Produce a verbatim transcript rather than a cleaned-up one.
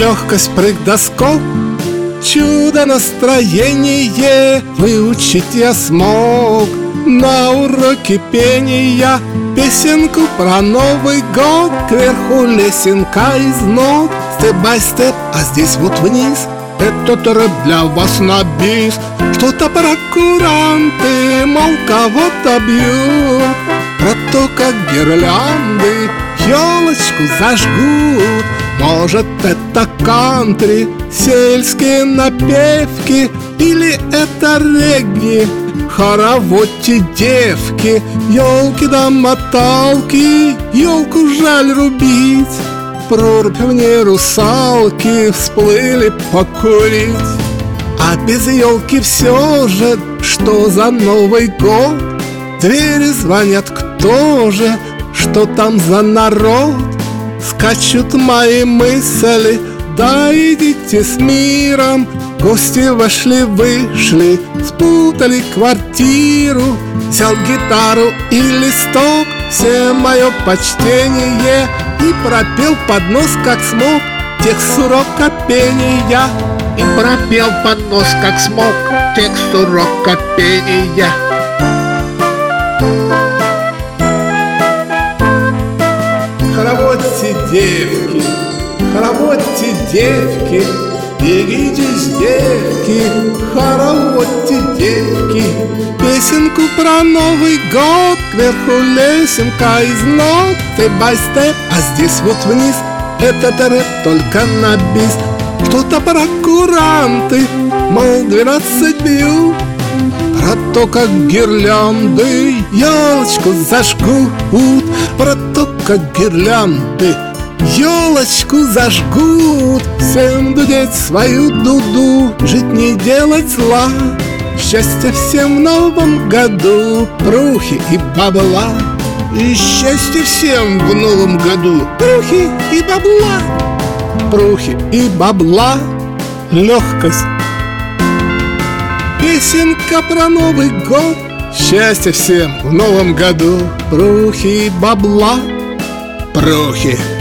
легкость прыг до скок, чудо настроение, выучить я смог. На уроке пения песенку про Новый год, кверху лесенка из нот, степ-бай-степ, а здесь вот вниз. Этот рэп для вас на бис. Что-то про куранты, мол, кого-то бьют, про то, как гирлянды елочку зажгут. Может, это кантри, сельские напевки, или это регги, хороводьте девки. Елки да моталки, елку жаль рубить, прорубь в ней русалки всплыли покурить. А без елки все же, что за Новый год? Двери звонят, кто же, что там за народ? Скачут мои мысли, да идите с миром. Гости вошли-вышли, спутали квартиру. Взял гитару и листок, всем мое почтение, и пропел под нос, как смог, текст урока пения. И пропел под нос, как смог, текст урока пения. Хороводьте, девки, хороводьте, девки, беритесь, девки, хороводьте, девки. Песенку про Новый год, кверху лесенка из нот, степ-бай-степ, а здесь вот вниз. Этот рэп только на бис. Что-то про куранты, мол, двенадцать бьют, про то, как гирлянды елочку зажгут, про то, как гирлянды елочку зажгут. Всем дудеть свою дуду, жить не делать зла, счастья всем в новом году, прухи и бабла. И счастья всем в новом году, прухи и бабла, прухи и бабла, легкость. Песенка про Новый год, счастья всем в новом году, прухи и бабла, прухи